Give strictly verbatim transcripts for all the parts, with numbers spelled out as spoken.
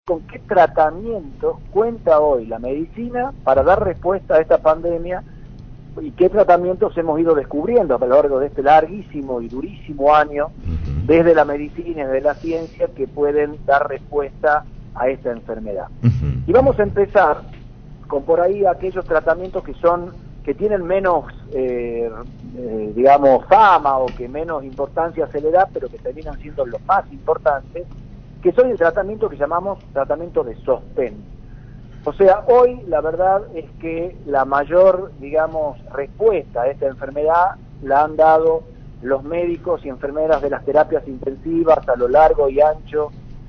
con qué tratamiento cuenta hoy la medicina para dar respuesta a esta pandemia y qué tratamientos hemos ido descubriendo a lo largo de este larguísimo y durísimo año uh-huh. desde la medicina y desde la ciencia que pueden dar respuesta a esta enfermedad. Uh-huh. Y vamos a empezar con por ahí aquellos tratamientos que son que tienen menos, eh, eh, digamos, fama o que menos importancia se le da, pero que terminan siendo los más importantes, que son el tratamiento que llamamos tratamiento de sostén. O sea, hoy la verdad es que la mayor, digamos, respuesta a esta enfermedad la han dado los médicos y enfermeras de las terapias intensivas a lo largo y ancho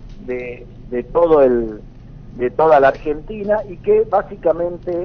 de, de todo el de toda la Argentina, y que básicamente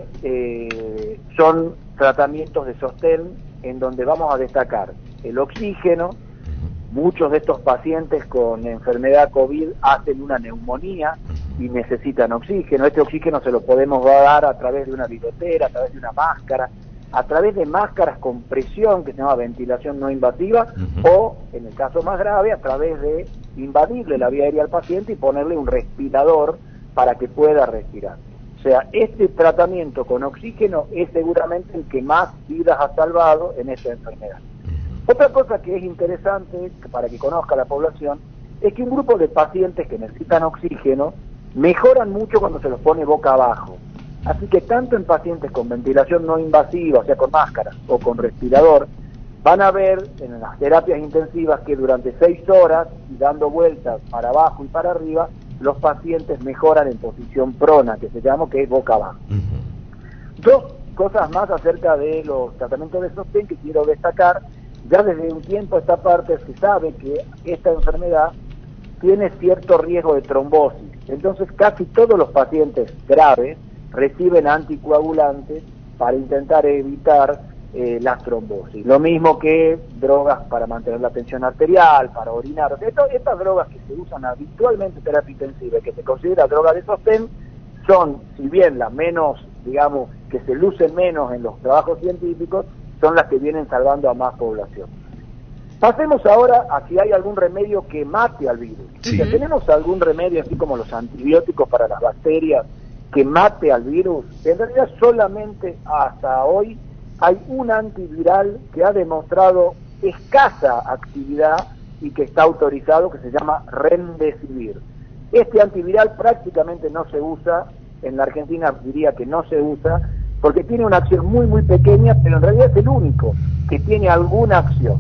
eh, son tratamientos de sostén en donde vamos a destacar el oxígeno. Muchos de estos pacientes con enfermedad COVID hacen una neumonía y necesitan oxígeno. Este oxígeno se lo podemos dar a través de una virotera, a través de una máscara, a través de máscaras con presión, que se llama ventilación no invasiva, uh-huh. o, en el caso más grave, a través de invadirle la vía aérea al paciente y ponerle un respirador para que pueda respirar. O sea, este tratamiento con oxígeno es seguramente el que más vidas ha salvado en esta enfermedad. Otra cosa que es interesante para que conozca la población es que un grupo de pacientes que necesitan oxígeno mejoran mucho cuando se los pone boca abajo. Así que tanto en pacientes con ventilación no invasiva, o sea, con máscara o con respirador, van a ver en las terapias intensivas que durante seis horas y dando vueltas para abajo y para arriba, los pacientes mejoran en posición prona, que se llama, que es boca abajo. Uh-huh. Dos cosas más acerca de los tratamientos de sostén que quiero destacar. Ya desde un tiempo a esta parte se sabe que esta enfermedad tiene cierto riesgo de trombosis. Entonces casi todos los pacientes graves reciben anticoagulantes para intentar evitar eh, las trombosis. Lo mismo que drogas para mantener la tensión arterial, para orinar. O sea, esto, estas drogas que se usan habitualmente en terapia intensiva y que se considera droga de sostén son, si bien las menos, digamos, que se lucen menos en los trabajos científicos, son las que vienen salvando a más población. Pasemos ahora a si hay algún remedio que mate al virus. Sí. Si tenemos algún remedio, así como los antibióticos para las bacterias, que mate al virus. En realidad solamente hasta hoy hay un antiviral que ha demostrado escasa actividad y que está autorizado, que se llama Remdesivir. Este antiviral prácticamente no se usa, en la Argentina diría que no se usa, porque tiene una acción muy muy pequeña, pero en realidad es el único que tiene alguna acción.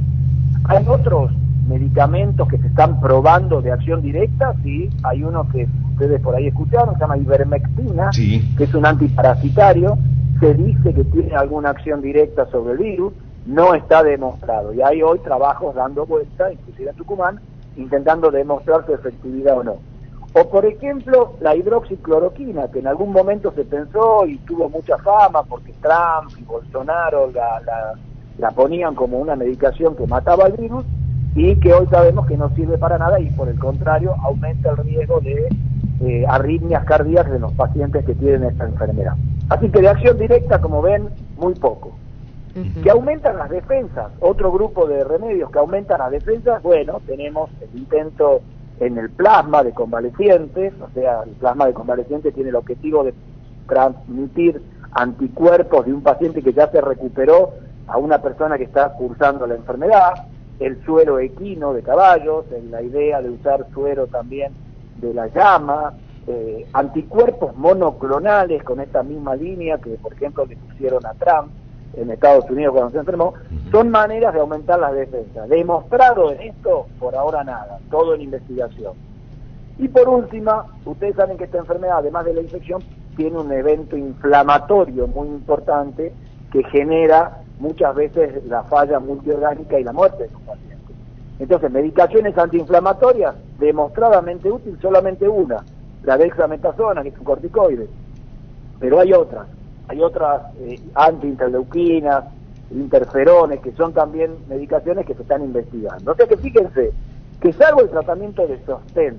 Hay otros medicamentos que se están probando de acción directa, sí, hay uno que ustedes por ahí escucharon, se llama ivermectina, sí. que es un antiparasitario, se dice que tiene alguna acción directa sobre el virus, no está demostrado, y hay hoy trabajos dando vuelta, inclusive en Tucumán, intentando demostrar su efectividad o no. O por ejemplo, la hidroxicloroquina, que en algún momento se pensó y tuvo mucha fama porque Trump y Bolsonaro la, la, la ponían como una medicación que mataba al virus, y que hoy sabemos que no sirve para nada y por el contrario aumenta el riesgo de eh, arritmias cardíacas en los pacientes que tienen esta enfermedad. Así que de acción directa, como ven, muy poco. Uh-huh. Que aumentan las defensas, otro grupo de remedios que aumentan las defensas, bueno, tenemos el intento en el plasma de convalecientes, o sea, el plasma de convalecientes tiene el objetivo de transmitir anticuerpos de un paciente que ya se recuperó a una persona que está cursando la enfermedad. El suero equino de caballos, en la idea de usar suero también de la llama, eh, anticuerpos monoclonales con esta misma línea que, por ejemplo, le pusieron a Trump en Estados Unidos cuando se enfermó, son maneras de aumentar las defensas. Demostrado en esto, por ahora nada, todo en investigación. Y por última, ustedes saben que esta enfermedad, además de la infección, tiene un evento inflamatorio muy importante que genera muchas veces la falla multiorgánica y la muerte de los pacientes. Entonces, medicaciones antiinflamatorias, demostradamente útil, solamente una, la dexametasona, que es un corticoide, pero hay otras, hay otras eh, antiinterleuquinas, interferones, que son también medicaciones que se están investigando. O sea que fíjense, que salvo el tratamiento de sostén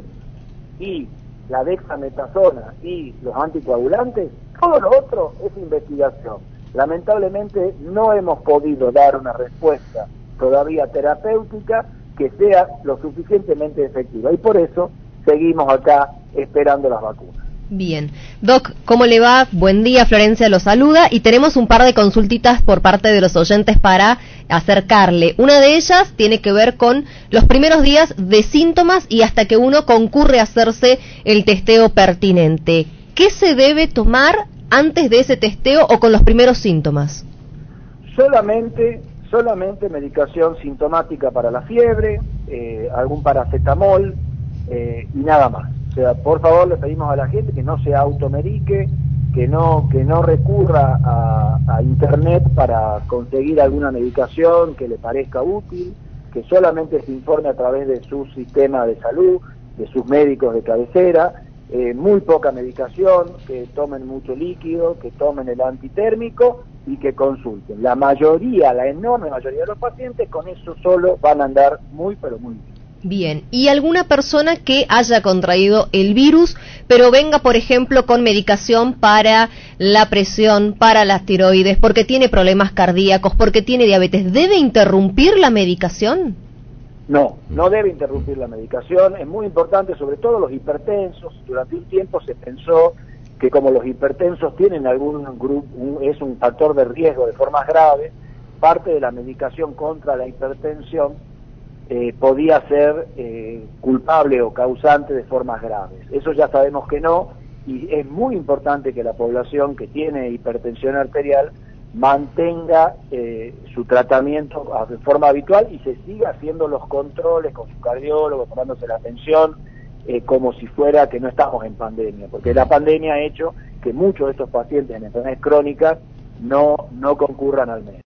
y la dexametasona y los anticoagulantes, todo lo otro es investigación. Lamentablemente no hemos podido dar una respuesta todavía terapéutica que sea lo suficientemente efectiva, y por eso seguimos acá esperando las vacunas. Bien. Doc, ¿cómo le va? Buen día, Florencia lo saluda y tenemos un par de consultitas por parte de los oyentes para acercarle. Una de ellas tiene que ver con los primeros días de síntomas y hasta que uno concurre a hacerse el testeo pertinente. ¿Qué se debe tomar antes de ese testeo o con los primeros síntomas? Solamente, solamente medicación sintomática para la fiebre, eh, algún paracetamol eh, y nada más. O sea, por favor le pedimos a la gente que no se automedique, que no que no recurra a, a internet para conseguir alguna medicación que le parezca útil, que solamente se informe a través de su sistema de salud, de sus médicos de cabecera, eh, muy poca medicación, que tomen mucho líquido, que tomen el antitérmico y que consulten. La mayoría, la enorme mayoría de los pacientes con eso solo van a andar muy pero muy bien. Bien, ¿y alguna persona que haya contraído el virus, pero venga, por ejemplo, con medicación para la presión, para las tiroides, porque tiene problemas cardíacos, porque tiene diabetes, debe interrumpir la medicación? No, no debe interrumpir la medicación, es muy importante, sobre todo los hipertensos. Durante un tiempo se pensó que como los hipertensos tienen algún grupo, un, es un factor de riesgo de formas graves, parte de la medicación contra la hipertensión Eh, podía ser eh, culpable o causante de formas graves. Eso ya sabemos que no, y es muy importante que la población que tiene hipertensión arterial mantenga eh, su tratamiento de forma habitual y se siga haciendo los controles con su cardiólogo, tomándose la atención, eh, como si fuera que no estamos en pandemia, porque la pandemia ha hecho que muchos de estos pacientes en enfermedades crónicas no, no concurran al médico.